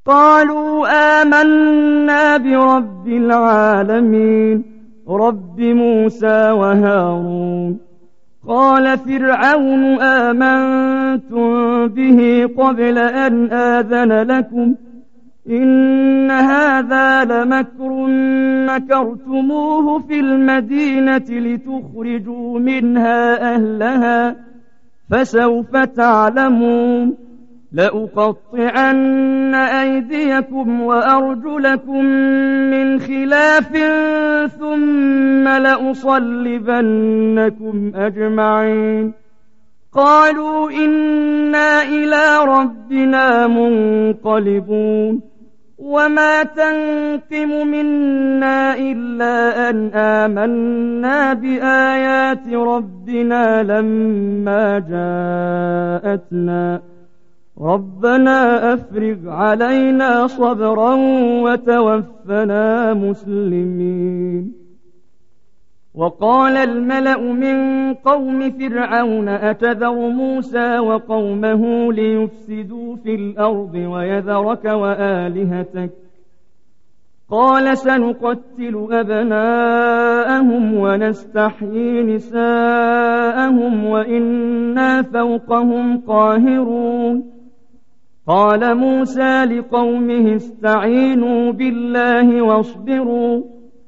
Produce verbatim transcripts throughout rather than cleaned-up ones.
قالوا آمنا برب العالمين رب موسى وهارون. قال فرعون آمنتم به قبل أن آذن لكم إن هذا لمكر مكرتموه في المدينة لتخرجوا منها أهلها فسوف تعلمون. لأقطعن أيديكم وأرجلكم من خلاف ثم لأصلبنكم أجمعين. قالوا إنا إلى ربنا منقلبون. وما تنقم منا إلا أن آمنا بآيات ربنا لما جاءتنا ربنا أفرغ علينا صبرا وتوفنا مسلمين. وقال الملأ من قوم فرعون أتذر موسى وقومه ليفسدوا في الأرض ويذرك وآلهتك قال سنقتل أبناءهم ونستحيي نساءهم وإنا فوقهم قاهرون. قال موسى لقومه استعينوا بالله واصبروا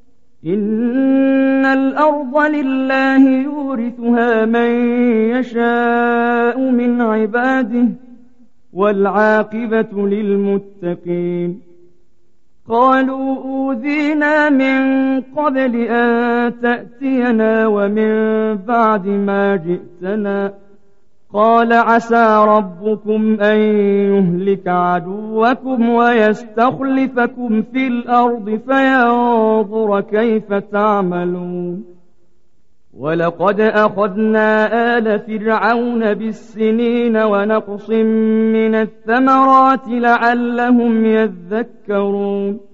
إن الأرض لله يورثها من يشاء من عباده والعاقبة للمتقين. قالوا أوذينا من قبل أن تأتينا ومن بعد ما جئتنا قال عسى ربكم أن يهلك عدوكم ويستخلفكم في الأرض فينظر كيف تعملون. ولقد أخذنا آل فرعون بالسنين ونقص من الثمرات لعلهم يذكرون.